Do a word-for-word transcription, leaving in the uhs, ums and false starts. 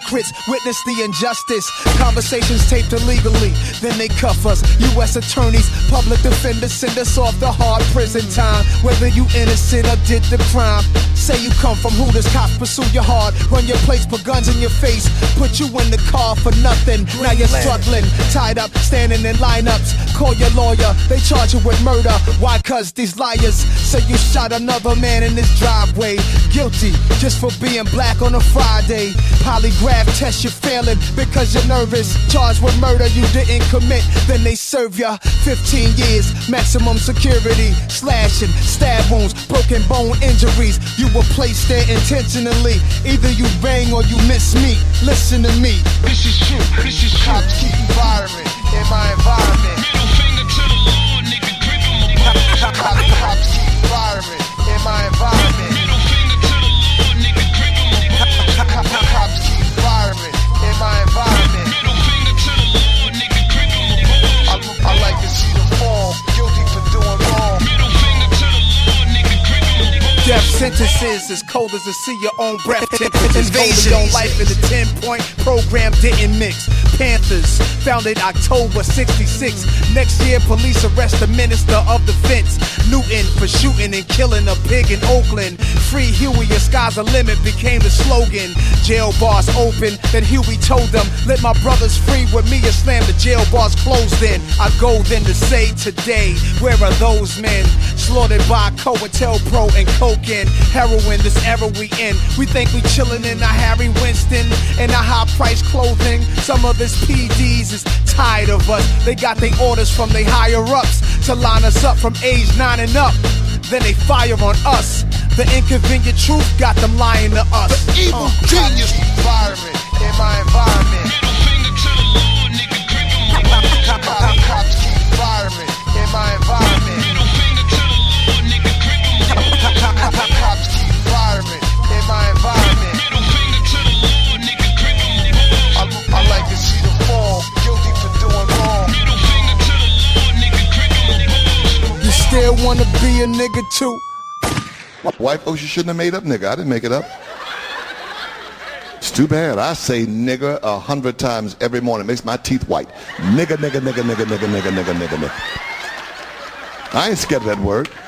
hypocrites witness the injustice. Conversations taped illegally, then they cuff us. U S attorneys, public defenders send us off to hard prison time. Whether you innocent or did the crime. Say you come from Hooters, cops pursue you hard. Run your place, put guns in your face. Put you in the car for nothing. Now you're struggling, tied up, standing in lineups. Call your lawyer, they charge you with murder. Why? Cause these liars say you shot another man in his driveway. Guilty just for being black on a Friday. Polygraph test you failing because you're nervous. Charged with murder you didn't commit. Then they serve ya fifteen years, maximum security. Slashing, stab wounds, broken bone injuries. You were placed there intentionally. Either you bang or you miss me. Listen to me. This is true. This is true. Cops keep firing in my environment. Middle finger to the law, nigga, grip him apart. Cops keep firing in my environment. Middle finger to the law, nigga, grip him apart. Cops keep firing in my environment. Middle finger to the law, nigga, grip him apart. I, I like to see the fall, guilty for doing wrong. Middle finger to the law, nigga, grip him apart. Death sentences as cold as to see your own breath. Invasion on life in the ten point program didn't mix. Panthers, founded October sixty-six. Next year, police arrest the minister of defense, Newton, for shooting and killing a pig in Oakland. Free Huey, your sky's the limit became the slogan. Jail bars open, then Huey told them, let my brothers free with me and slam the jail bars closed in. I go then to say today, where are those men? Slaughtered by COINTELPRO and cocaine, heroin, this era we in. We think we chillin' in a Harry Winston and a high-priced clothing. Some of his P Ds is tired of us. They got their orders from their higher-ups to line us up from age nine and up. Then they fire on us. The inconvenient truth got them lying to us. The evil uh, genius environment in my environment. Middle finger to the law, nigga, grip him apart. Cops keep firing in my environment. Middle finger to the law, nigga, grip him apart. Cops keep firing in my environment. Middle finger to the law, nigga, grip him apart. I, I like to see the fall, guilty for doing wrong. Middle finger to the law, nigga, grip him apart. You still wanna be a nigga too? White folks, you shouldn't have made up nigga. I didn't make it up. It's too bad. I say nigga a hundred times every morning. It makes my teeth white. Nigga, nigga, nigga, nigga, nigga, nigga, nigga, nigga, nigga. I ain't scared of that word.